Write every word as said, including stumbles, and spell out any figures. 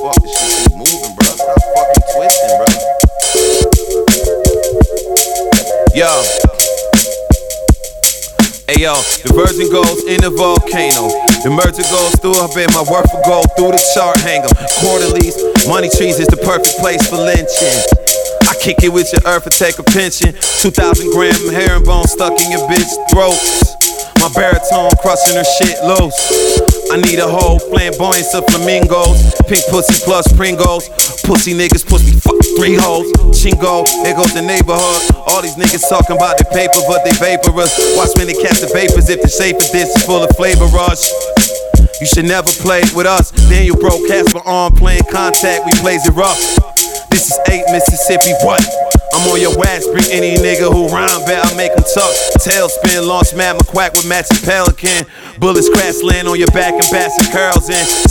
fuck, this shit keep moving, bro. Stop fucking twisting, bro. Yo. Hey yo, the virgin goes in the volcano. The merger goes through, I bet my worth will go through the chart, hang 'em. Quarterlies, money trees is the perfect place for lynching. I kick it with your earth and take a pension. Two thousand gram herringbone stuck in your bitch throat. My baritone crushing her shit loose. I need a whole flamboyance of flamingos. Pink pussy plus Pringles. Pussy niggas push me fuck three hoes. Chingo, there goes the neighborhood. All these niggas talking about their paper, but they vaporous. Watch when they catch the vapors if the shape of this is full of flavor rush. You should never play with us. Daniel broke Casper on playing contact, we plays it rough. This is eight Mississippi, what? I'm on your ass, bring any nigga who rhyme, bet I make him tuck. Tailspin, launch Matt McQuack with matching Pelican. Bullets crash land on your back and bats and curls in.